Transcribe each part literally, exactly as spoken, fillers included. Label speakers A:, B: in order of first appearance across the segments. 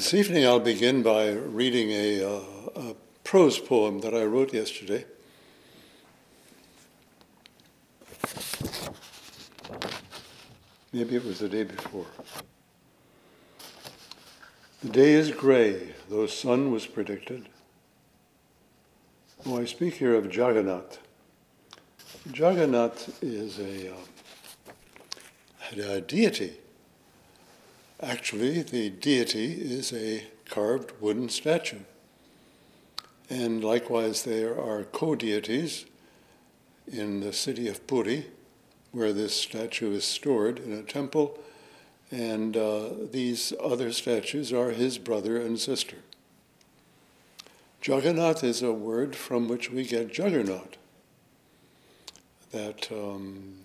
A: This evening I'll begin by reading a, uh, a prose poem that I wrote yesterday. Maybe it was the day before. The day is gray, though sun was predicted. Oh, I speak here of Jagannath. Jagannath is a, uh, a deity. Actually, the deity is a carved wooden statue. And likewise, there are co-deities in the city of Puri, where this statue is stored in a temple, and uh, these other statues are his brother and sister. Jagannath is a word from which we get juggernaut, that um,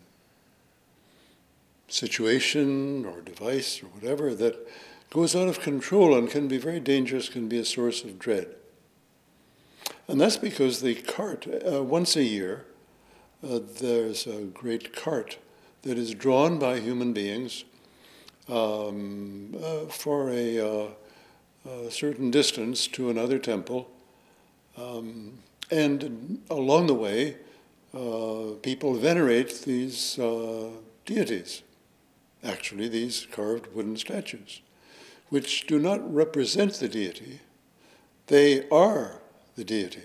A: situation or device or whatever that goes out of control and can be very dangerous, can be a source of dread. And that's because the cart, uh, once a year, uh, there's a great cart that is drawn by human beings um, uh, for a, uh, a certain distance to another temple. Um, and along the way, uh, people venerate these uh, deities. Actually, these carved wooden statues, which do not represent the deity, they are the deity.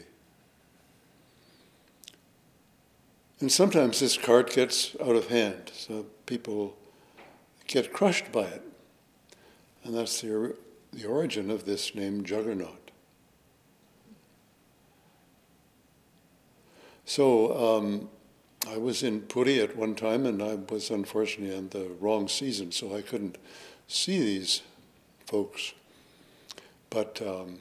A: And sometimes this cart gets out of hand, so people get crushed by it. And that's the, the origin of this name, Juggernaut. So, um, I was in Puri at one time, and I was unfortunately in the wrong season, so I couldn't see these folks. But um,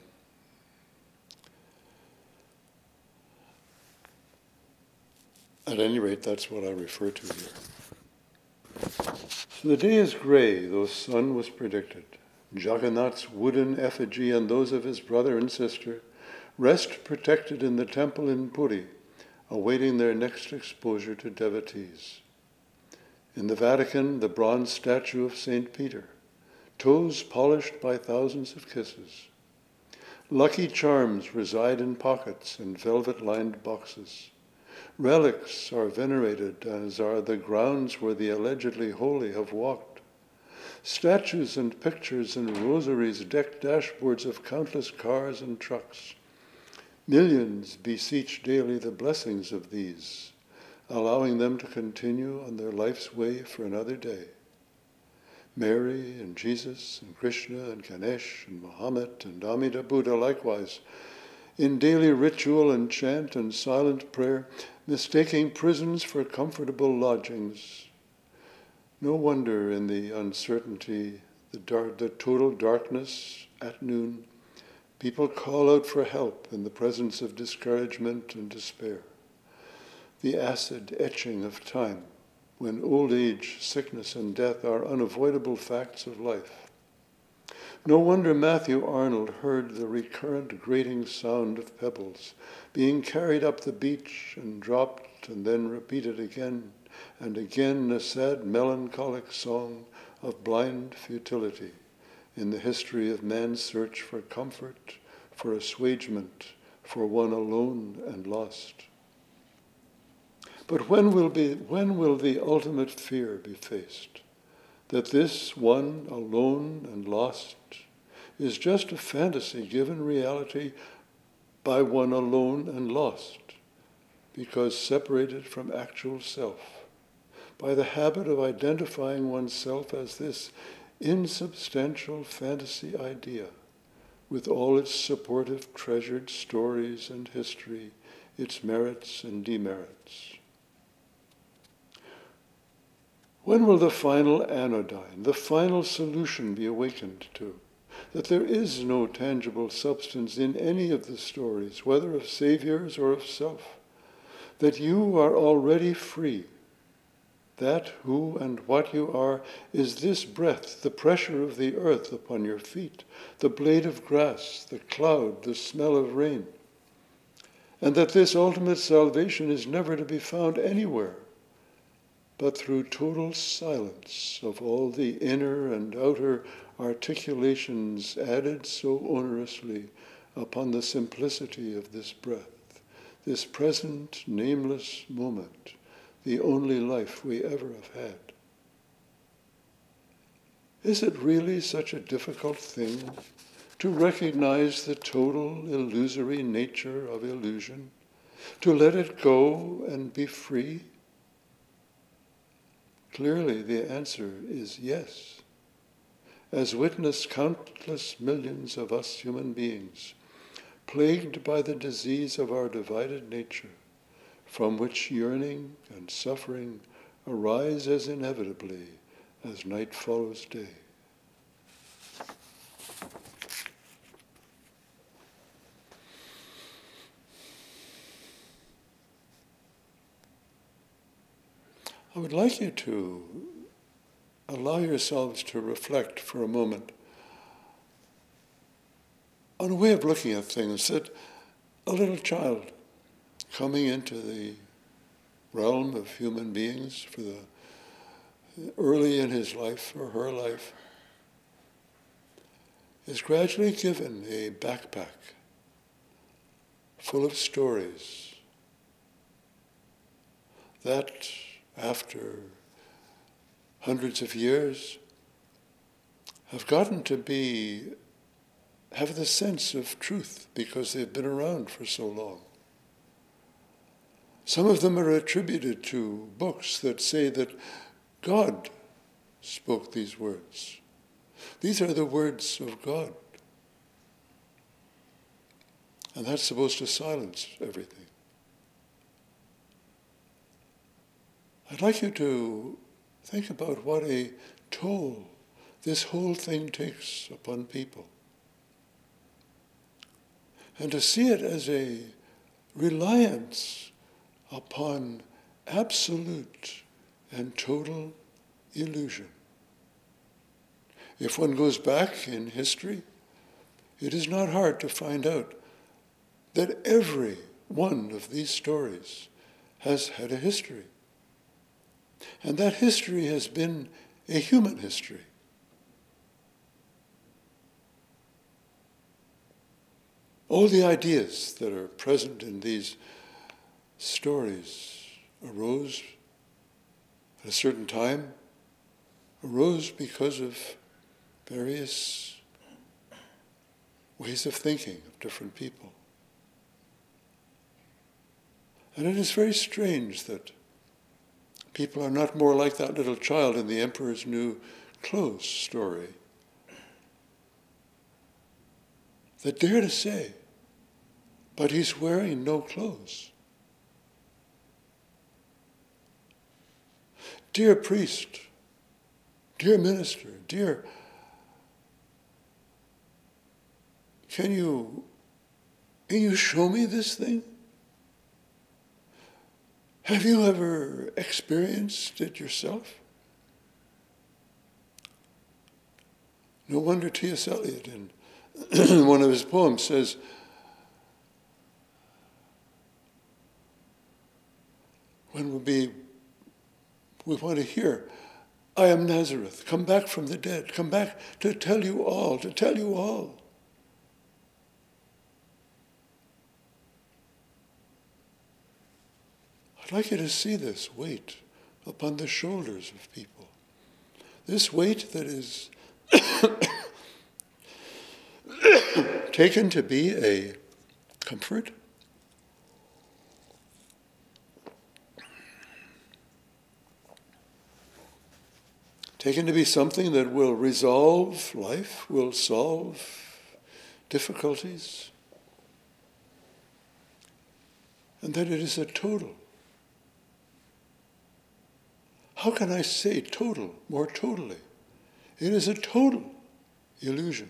A: at any rate, that's what I refer to here. So the day is gray, though sun was predicted. Jagannath's wooden effigy and those of his brother and sister rest protected in the temple in Puri, awaiting their next exposure to devotees. In the Vatican, the bronze statue of Saint Peter, toes polished by thousands of kisses. Lucky charms reside in pockets and velvet-lined boxes. Relics are venerated, as are the grounds where the allegedly holy have walked. Statues and pictures and rosaries deck dashboards of countless cars and trucks. Millions beseech daily the blessings of these, allowing them to continue on their life's way for another day. Mary and Jesus and Krishna and Ganesh and Muhammad and Amida Buddha likewise, in daily ritual and chant and silent prayer, mistaking prisons for comfortable lodgings. No wonder in the uncertainty, the, dark, the total darkness at noon, people call out for help in the presence of discouragement and despair. The acid etching of time, when old age, sickness, and death are unavoidable facts of life. No wonder Matthew Arnold heard the recurrent grating sound of pebbles being carried up the beach and dropped and then repeated again and again, a sad melancholic song of blind futility in the history of man's search for comfort, for assuagement, for one alone and lost. But when will be, when will the ultimate fear be faced? That this one alone and lost is just a fantasy given reality by one alone and lost, because separated from actual self, by the habit of identifying oneself as this insubstantial fantasy idea, with all its supportive treasured stories and history, its merits and demerits. When will the final anodyne, the final solution be awakened to? That there is no tangible substance in any of the stories, whether of saviors or of self. That you are already free. That who and what you are is this breath, the pressure of the earth upon your feet, the blade of grass, the cloud, the smell of rain. And that this ultimate salvation is never to be found anywhere, but through total silence of all the inner and outer articulations added so onerously upon the simplicity of this breath, this present, nameless moment, the only life we ever have had. Is it really such a difficult thing to recognize the total illusory nature of illusion, to let it go and be free? Clearly the answer is yes, as witness countless millions of us human beings, plagued by the disease of our divided nature, from which yearning and suffering arise as inevitably as night follows day. I would like you to allow yourselves to reflect for a moment on a way of looking at things, that a little child coming into the realm of human beings for the early in his life or her life is gradually given a backpack full of stories that, after hundreds of years, have gotten to be, have the sense of truth because they've been around for so long. Some of them are attributed to books that say that God spoke these words. These are the words of God. And that's supposed to silence everything. I'd like you to think about what a toll this whole thing takes upon people. And to see it as a reliance upon absolute and total illusion. If one goes back in history, it is not hard to find out that every one of these stories has had a history. And that history has been a human history. All the ideas that are present in these stories arose at a certain time, arose because of various ways of thinking of different people. And it is very strange that people are not more like that little child in the Emperor's New Clothes story, that dare to say, but he's wearing no clothes. Dear priest, dear minister, dear, can you, can you show me this thing? Have you ever experienced it yourself? No wonder T S Eliot in one of his poems says, when we'll be, we want to hear, I am Nazareth, come back from the dead, come back to tell you all, to tell you all. I'd like you to see this weight upon the shoulders of people. This weight that is taken to be a comfort, taken to be something that will resolve life, will solve difficulties, and that it is a total. How can I say total more totally? It is a total illusion.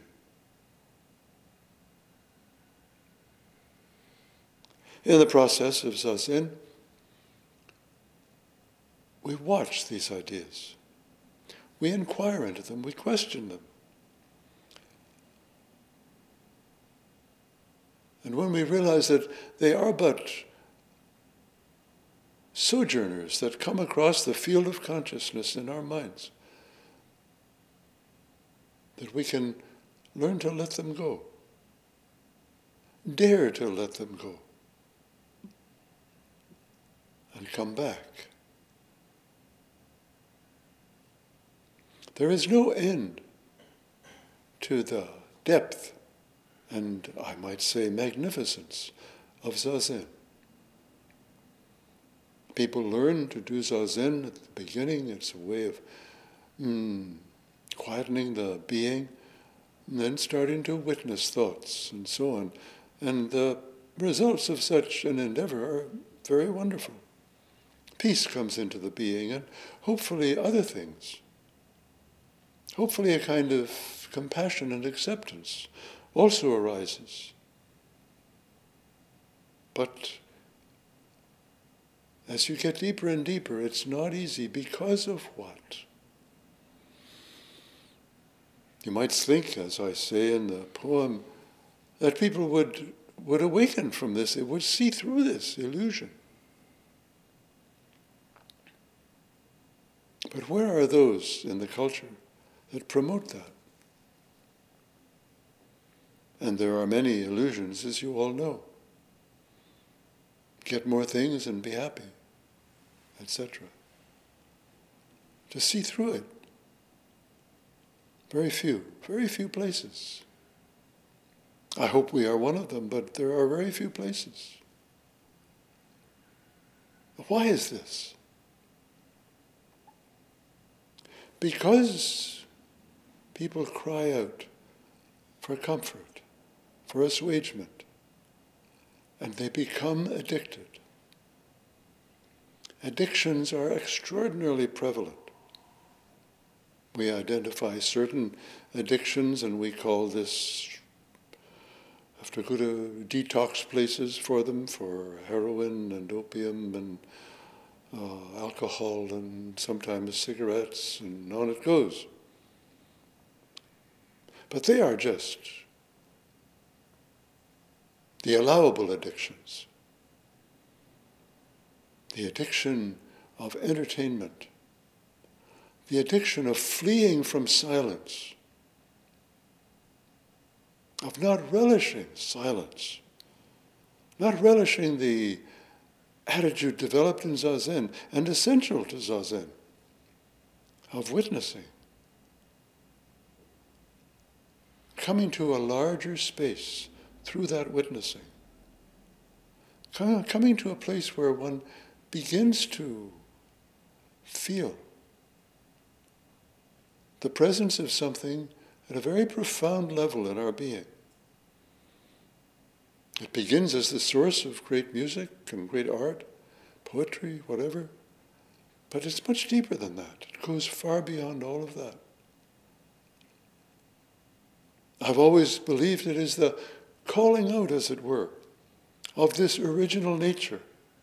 A: In the process of Zazen, we watch these ideas. We inquire into them, we question them. And when we realize that they are but sojourners that come across the field of consciousness in our minds, that we can learn to let them go, dare to let them go, and come back. There is no end to the depth and, I might say, magnificence of Zazen. People learn to do Zazen at the beginning. It's a way of mm, quietening the being, and then starting to witness thoughts and so on. And the results of such an endeavor are very wonderful. Peace comes into the being, and hopefully other things. Hopefully a kind of compassion and acceptance also arises. But as you get deeper and deeper, it's not easy. Because of what? You might think, as I say in the poem, that people would, would awaken from this. They would see through this illusion. But where are those in the culture that promote that? And there are many illusions, as you all know. Get more things and be happy, et cetera. To see through it. Very few, very few places. I hope we are one of them, but there are very few places. Why is this? Because people cry out for comfort, for assuagement, and they become addicted. Addictions are extraordinarily prevalent. We identify certain addictions and we call this, have to go to detox places for them, for heroin and opium and uh, alcohol and sometimes cigarettes, and on it goes. But they are just the allowable addictions. The addiction of entertainment. The addiction of fleeing from silence. Of not relishing silence. Not relishing the attitude developed in Zazen and essential to Zazen. Of witnessing. Coming to a larger space through that witnessing. Coming to a place where one begins to feel the presence of something at a very profound level in our being. It begins as the source of great music and great art, poetry, whatever, but it's much deeper than that. It goes far beyond all of that. I've always believed it is the calling out, as it were, of this original nature,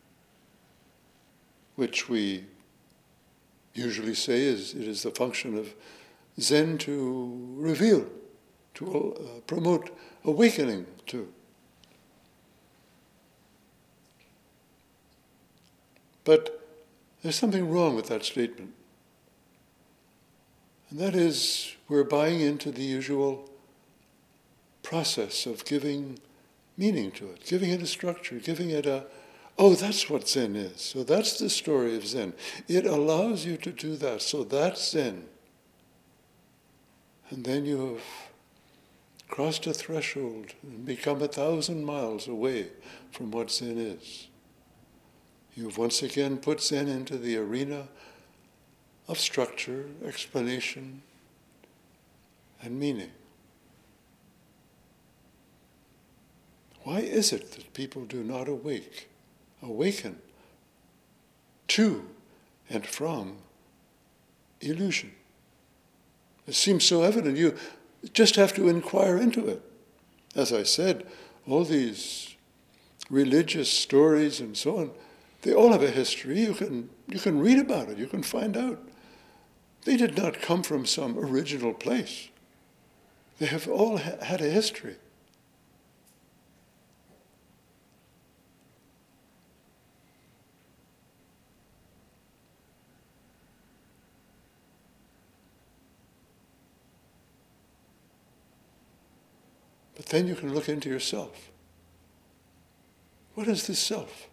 A: which we usually say is it is the function of Zen to reveal, to uh, promote awakening to. But there's something wrong with that statement. And that is, we're buying into the usual process of giving meaning to it, giving it a structure, giving it a, oh, that's what Zen is. So that's the story of Zen. It allows you to do that. So that's Zen. And then you have crossed a threshold and become a thousand miles away from what Zen is. You've once again put Zen into the arena of structure, explanation, and meaning. Why is it that people do not awake, awaken to and from illusion? It seems so evident. You just have to inquire into it. As I said, all these religious stories and so on, they all have a history. You can, you can read about it. You can find out. They did not come from some original place. They have all ha- had a history. then you can look into yourself. What is this self?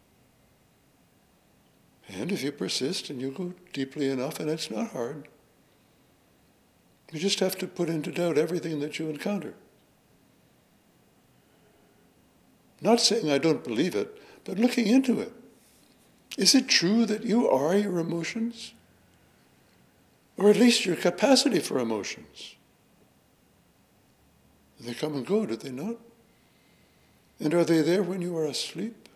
A: And if you persist and you go deeply enough, and it's not hard, you just have to put into doubt everything that you encounter. Not saying I don't believe it, but looking into it. Is it true that you are your emotions? Or at least your capacity for emotions? They come and go, do they not? And are they there when you are asleep?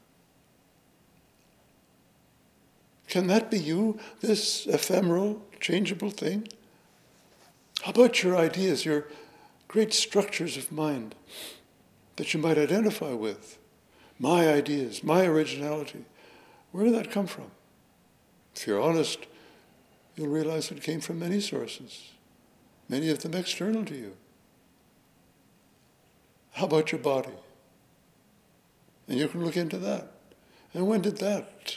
A: Can that be you, this ephemeral, changeable thing? How about your ideas, your great structures of mind that you might identify with? My ideas, my originality. Where did that come from? If you're honest, you'll realize it came from many sources, many of them external to you. How about your body? And you can look into that. And when did that?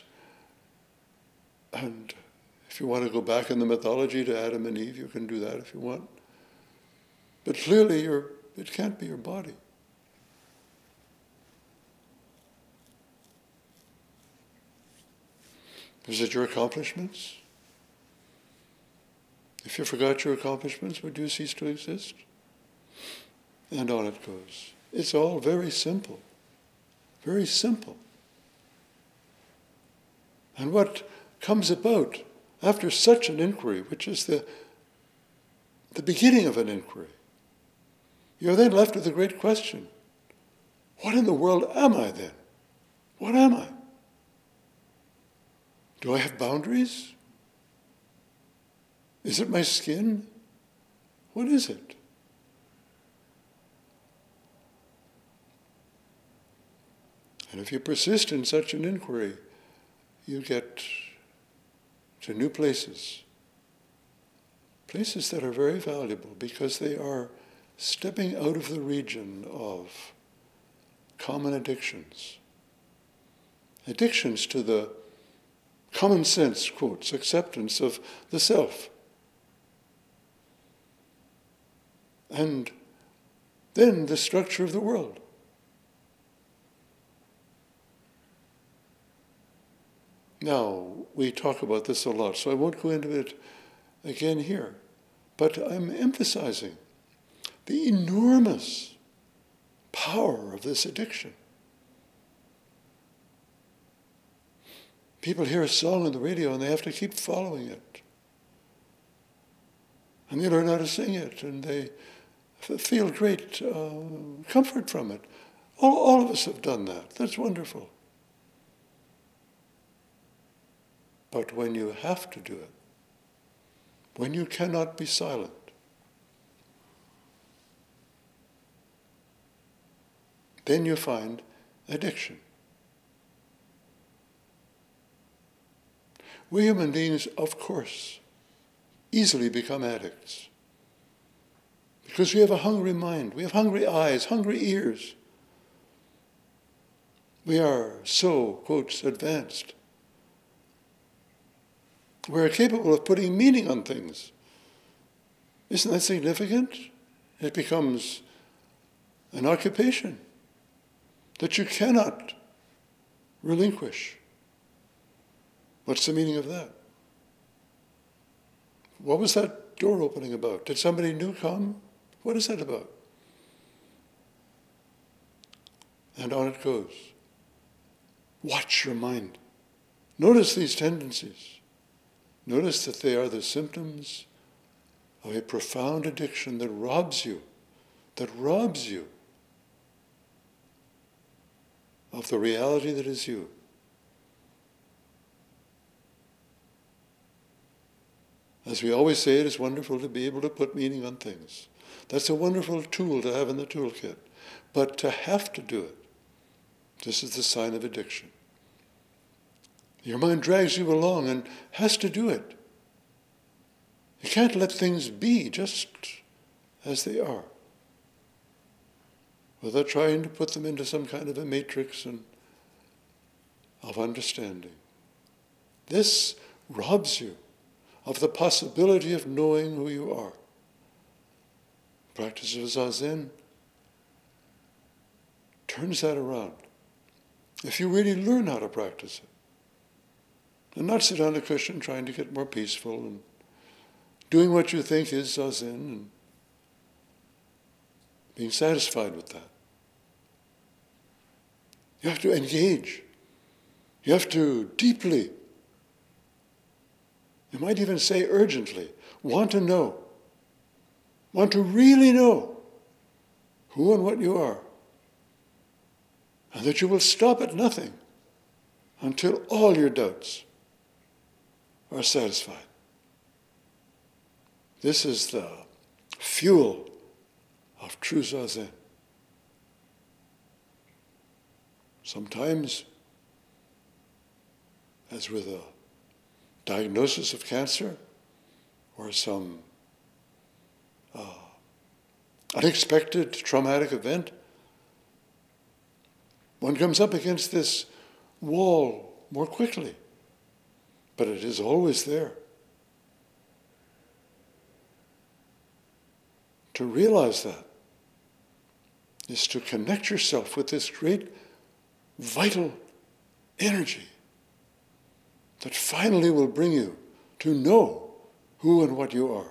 A: And if you want to go back in the mythology to Adam and Eve, you can do that if you want. But clearly, you're, it can't be your body. Is it your accomplishments? If you forgot your accomplishments, would you cease to exist? And on it goes. It's all very simple. Very simple. And what comes about after such an inquiry, which is the, the beginning of an inquiry, you're then left with a great question. What in the world am I then? What am I? Do I have boundaries? Is it my skin? What is it? And if you persist in such an inquiry, you get to new places. Places that are very valuable because they are stepping out of the region of common addictions. Addictions to the common sense, quotes, acceptance of the self. And then the structure of the world. Now, we talk about this a lot, so I won't go into it again here. But I'm emphasizing the enormous power of this addiction. People hear a song on the radio and they have to keep following it. And they learn how to sing it, and they f- feel great uh, comfort from it. All, all of us have done that. That's wonderful. But when you have to do it, when you cannot be silent, then you find addiction. We human beings, of course, easily become addicts. Because we have a hungry mind, we have hungry eyes, hungry ears. We are so, quotes, advanced. We're capable of putting meaning on things. Isn't that significant? It becomes an occupation that you cannot relinquish. What's the meaning of that? What was that door opening about? Did somebody new come? What is that about? And on it goes. Watch your mind. Notice these tendencies. Notice that they are the symptoms of a profound addiction that robs you, that robs you of the reality that is you. As we always say, it is wonderful to be able to put meaning on things. That's a wonderful tool to have in the toolkit. But to have to do it, this is the sign of addiction. Your mind drags you along and has to do it. You can't let things be just as they are, without trying to put them into some kind of a matrix and of understanding. This robs you of the possibility of knowing who you are. Practice of Zazen turns that around. If you really learn how to practice it, and not sit on a cushion trying to get more peaceful and doing what you think is zazen and being satisfied with that. You have to engage. You have to deeply, you might even say urgently, want to know, want to really know who and what you are, and that you will stop at nothing until all your doubts are satisfied. This is the fuel of true zazen. Sometimes, as with a diagnosis of cancer or some uh, unexpected traumatic event, one comes up against this wall more quickly, but it is always there. To realize that is to connect yourself with this great vital energy that finally will bring you to know who and what you are.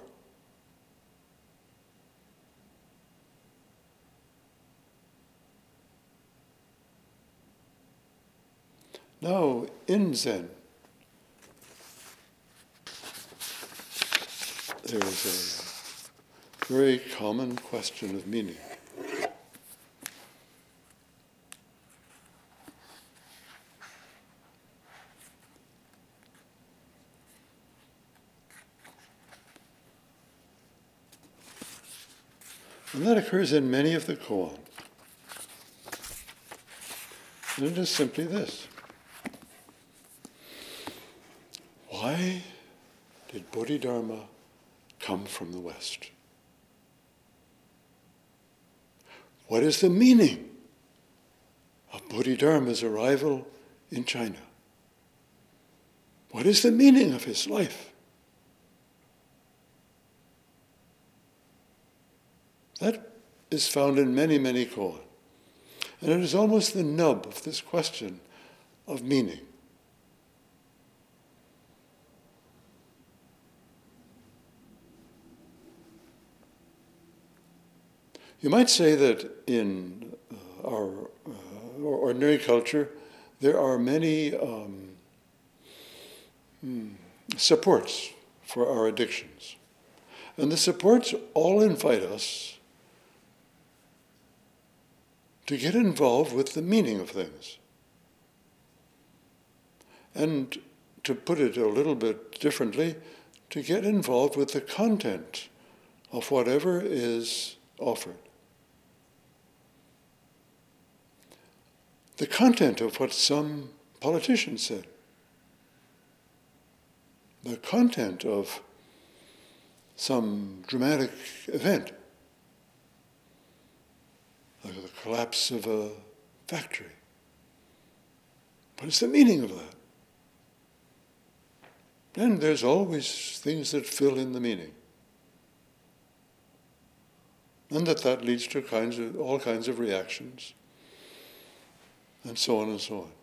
A: Now, in Zen, there is a very common question of meaning. And that occurs in many of the koan. And it is simply this. Why did Bodhidharma come from the West? What is the meaning of Bodhidharma's arrival in China? What is the meaning of his life? That is found in many, many koan. And it is almost the nub of this question of meaning. You might say that in uh, our uh, ordinary culture, there are many um, supports for our addictions. And the supports all invite us to get involved with the meaning of things. And to put it a little bit differently, to get involved with the content of whatever is offered. The content of what some politician said. The content of some dramatic event, like the collapse of a factory. What is the meaning of that? And there's always things that fill in the meaning. And that that leads to kinds of, all kinds of reactions, and so on and so on.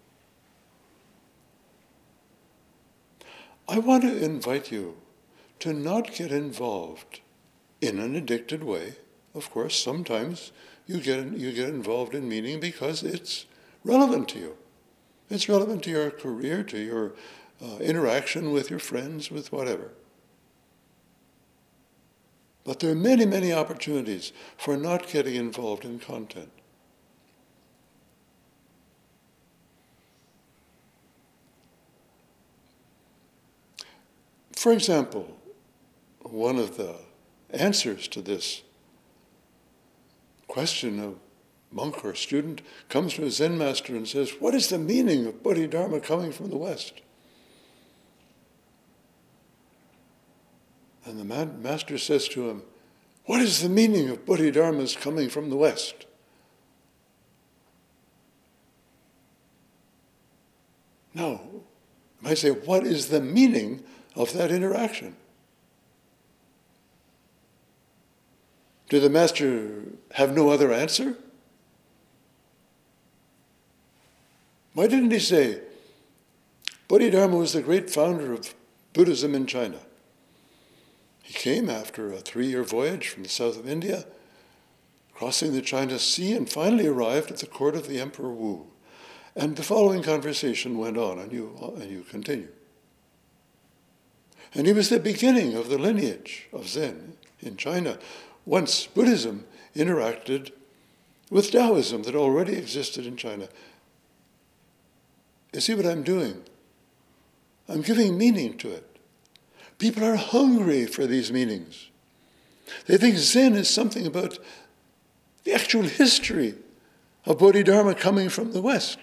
A: I want to invite you to not get involved in an addicted way. Of course, sometimes you get you get involved in meaning because it's relevant to you. It's relevant to your career, to your uh, interaction with your friends, with whatever. But there are many, many opportunities for not getting involved in content. For example, one of the answers to this question of monk or student comes to a Zen master and says, what is the meaning of Bodhidharma coming from the West? And the man, master says to him, what is the meaning of Bodhidharma's coming from the West? Now, I say, what is the meaning of that interaction? Did the master have no other answer? Why didn't he say, Bodhidharma was the great founder of Buddhism in China? He came after a three-year voyage from the south of India, crossing the China Sea, and finally arrived at the court of the Emperor Wu. And the following conversation went on, and you, and you continue. And he was the beginning of the lineage of Zen in China, once Buddhism interacted with Taoism that already existed in China. You see what I'm doing? I'm giving meaning to it. People are hungry for these meanings. They think Zen is something about the actual history of Bodhidharma coming from the West.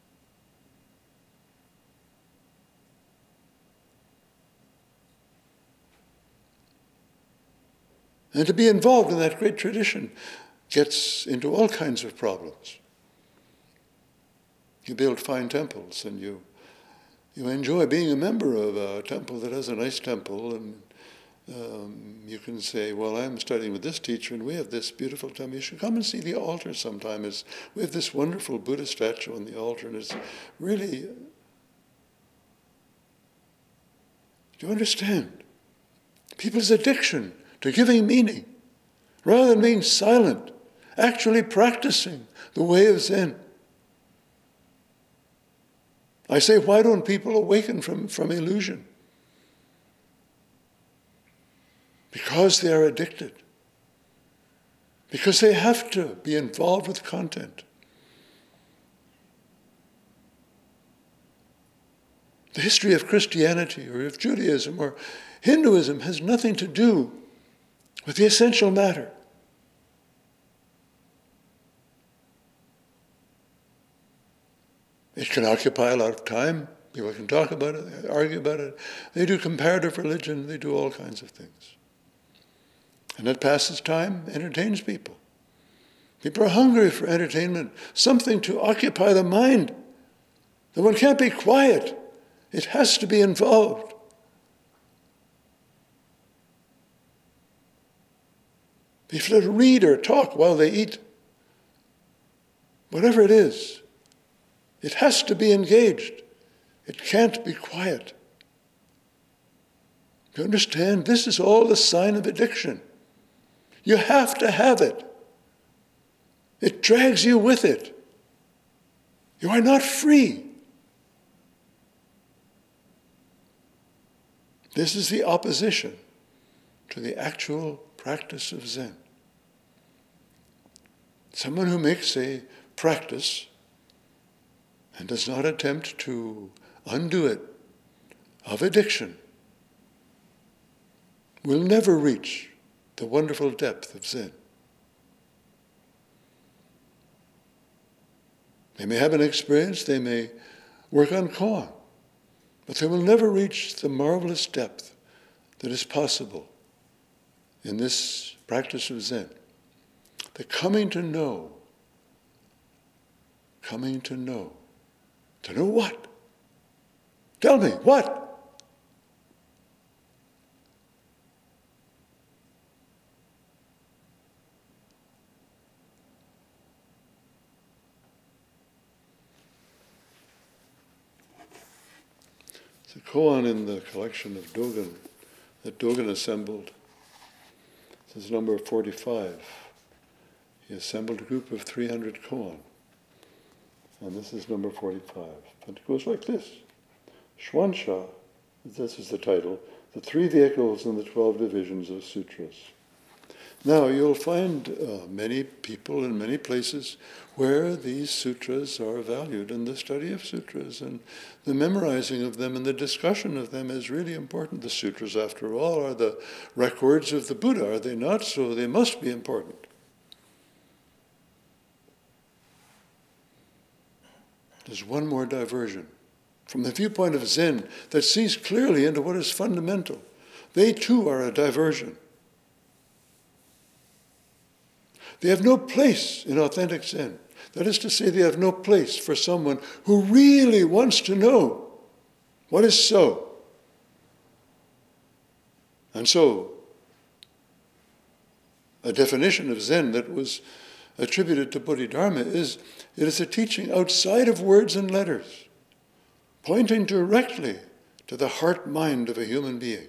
A: And to be involved in that great tradition gets into all kinds of problems. You build fine temples, and you you enjoy being a member of a temple that has a nice temple, and um, you can say, well, I'm studying with this teacher, and we have this beautiful temple. You should come and see the altar sometime. It's, we have this wonderful Buddha statue on the altar, and it's really... Do you understand? People's addiction to giving meaning, rather than being silent, actually practicing the way of Zen. I say, why don't people awaken from, from illusion? Because they are addicted. Because they have to be involved with content. The history of Christianity or of Judaism or Hinduism has nothing to do with the essential matter. It can occupy a lot of time. People can talk about it, argue about it. They do comparative religion. They do all kinds of things. And it passes time, entertains people. People are hungry for entertainment, something to occupy the mind. That one can't be quiet. It has to be involved. People to read or talk while they eat. Whatever it is, it has to be engaged. It can't be quiet. You understand? This is all a sign of addiction. You have to have it. It drags you with it. You are not free. This is the opposition to the actual practice of Zen. Someone who makes a practice and does not attempt to undo it of addiction will never reach the wonderful depth of Zen. They may have an experience, they may work on koan, but they will never reach the marvelous depth that is possible in this practice of Zen. The coming to know, coming to know. To know what? Tell me, what? It's a koan in the collection of Dogen, that Dogen assembled. This is number forty-five. He assembled a group of three hundred koan. And this is number forty-five. And it goes like this. Shwansha, this is the title, the three vehicles and the twelve divisions of sutras. Now, you'll find uh, many people in many places where these sutras are valued, and the study of sutras and the memorizing of them and the discussion of them is really important. The sutras, after all, are the records of the Buddha, are they not? So they must be important. There's one more diversion. From the viewpoint of Zen that sees clearly into what is fundamental, they too are a diversion. They have no place in authentic Zen. That is to say, they have no place for someone who really wants to know what is so. And so, a definition of Zen that was attributed to Bodhidharma is it is a teaching outside of words and letters, pointing directly to the heart-mind of a human being.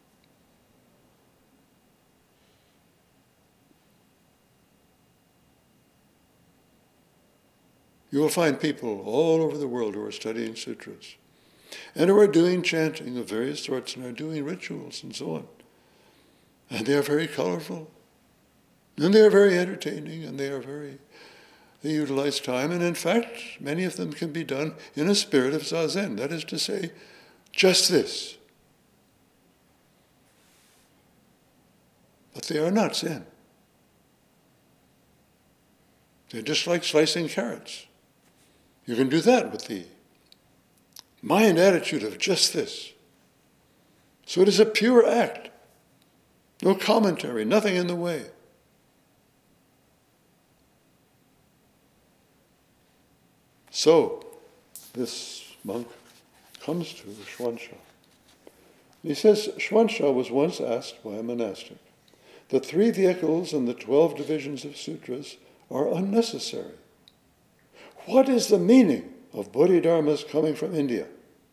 A: You will find people all over the world who are studying sutras and who are doing chanting of various sorts and are doing rituals and so on. And they are very colorful, and they are very entertaining, and they are very, they utilize time. And in fact, many of them can be done in a spirit of zazen. That is to say, just this. But they are not Zen. They're just like slicing carrots. You can do that with the mind attitude of just this. So it is a pure act. No commentary, nothing in the way. So, this monk comes to Xuanzang. He says, Xuanzang was once asked by a monastic, the three vehicles and the twelve divisions of sutras are unnecessary. What is the meaning of Bodhidharma's coming from India?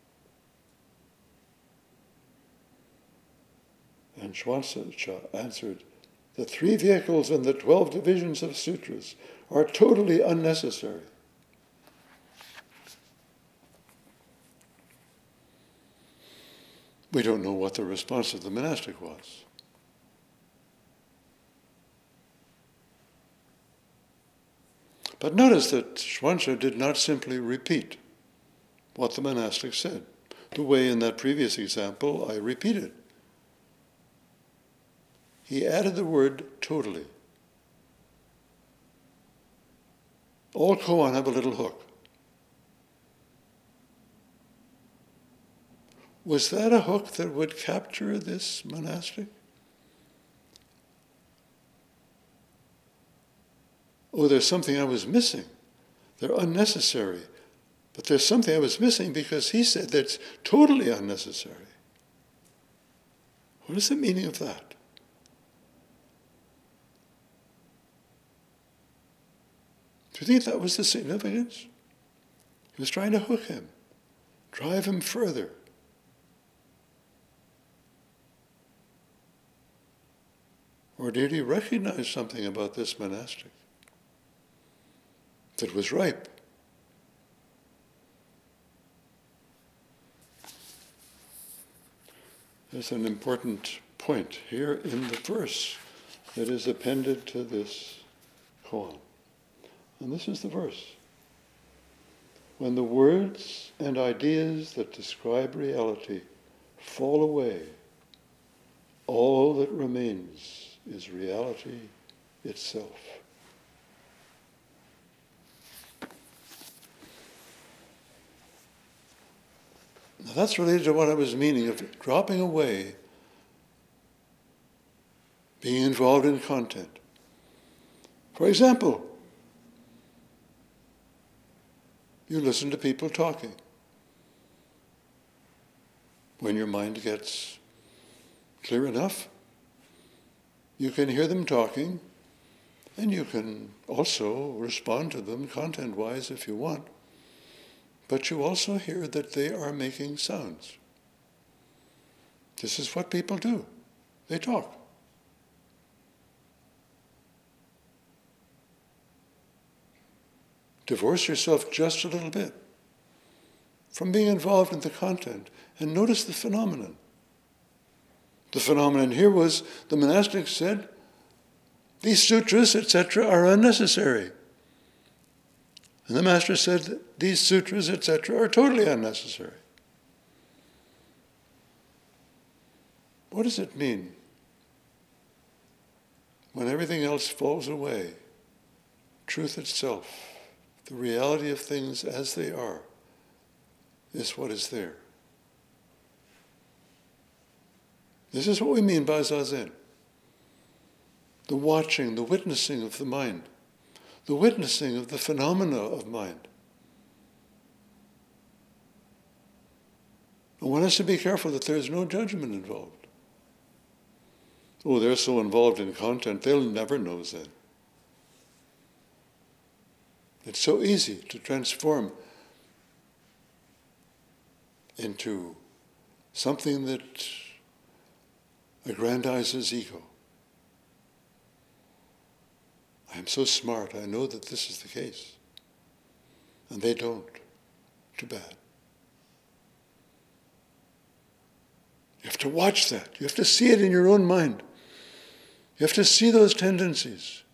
A: And Xuanzang answered, the three vehicles and the twelve divisions of sutras are totally unnecessary. We don't know what the response of the monastic was. But notice that Xuanzang did not simply repeat what the monastic said, the way in that previous example I repeated. He added the word totally. All koan have a little hook. Was that a hook that would capture this monastic? Oh, there's something I was missing. They're unnecessary. But there's something I was missing because he said that's totally unnecessary. What is the meaning of that? Do you think that was the significance? He was trying to hook him, drive him further. Or did he recognize something about this monastic that was ripe? There's an important point here in the verse that is appended to this koan. And this is the verse. When the words and ideas that describe reality fall away, all that remains is reality itself. Now that's related to what I was meaning of dropping away, being involved in content. For example, you listen to people talking. When your mind gets clear enough, you can hear them talking, and you can also respond to them content-wise if you want. But you also hear that they are making sounds. This is what people do. They talk. Divorce yourself just a little bit from being involved in the content and notice the phenomenon. The phenomenon here was the monastic said, these sutras, et cetera, are unnecessary. And the master said, these sutras, et cetera, are totally unnecessary. What does it mean when everything else falls away? Truth itself, the reality of things as they are, is what is there. This is what we mean by zazen. The watching, the witnessing of the mind. The witnessing of the phenomena of mind. And one has to be careful that there is no judgment involved. Oh, they're so involved in content, they'll never know Zen. It's so easy to transform into something that aggrandizes ego. I am so smart, I know that this is the case. And they don't. Too bad. You have to watch that. You have to see it in your own mind. You have to see those tendencies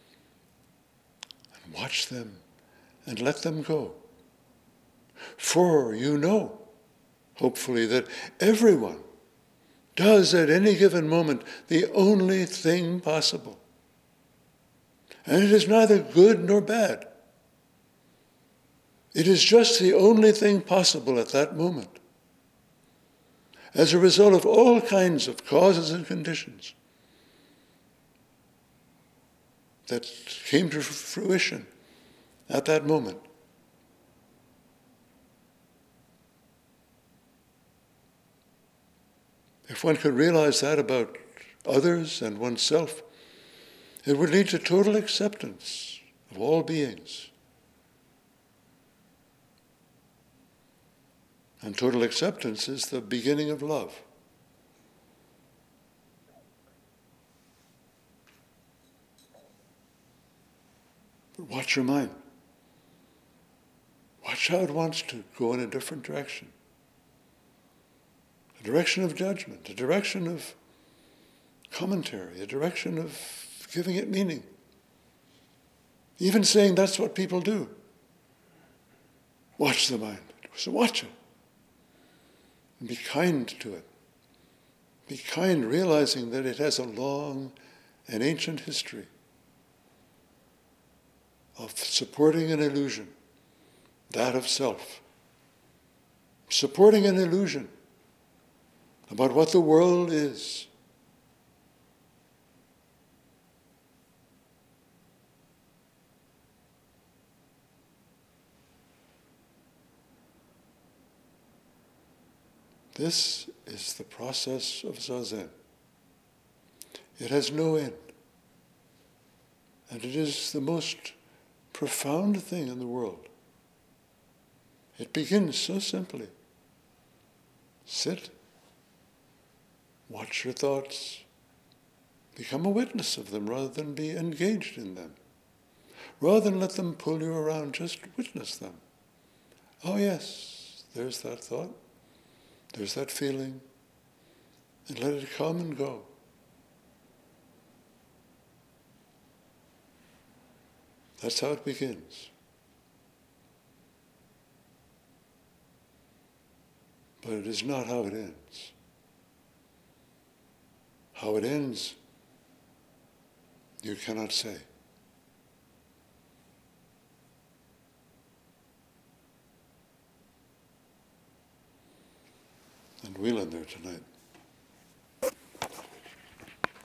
A: and watch them and let them go. For you know, hopefully, that everyone does at any given moment the only thing possible. And it is neither good nor bad. It is just the only thing possible at that moment, as a result of all kinds of causes and conditions that came to fruition at that moment. If one could realize that about others and oneself, it would lead to total acceptance of all beings. And total acceptance is the beginning of love. But watch your mind. Watch how it wants to go in a different direction. A direction of judgment, a direction of commentary, a direction of giving it meaning. Even saying that's what people do. Watch the mind. So watch it. And be kind to it. Be kind, realizing that it has a long and ancient history of supporting an illusion, that of self. Supporting an illusion about what the world is. This is the process of Zazen. It has no end. And it is the most profound thing in the world. It begins so simply. Sit, watch your thoughts, become a witness of them rather than be engaged in them. Rather than let them pull you around, just witness them. Oh yes, there's that thought. There's that feeling, and let it come and go. That's how it begins. But it is not how it ends. How it ends, you cannot say. And we'll end there tonight.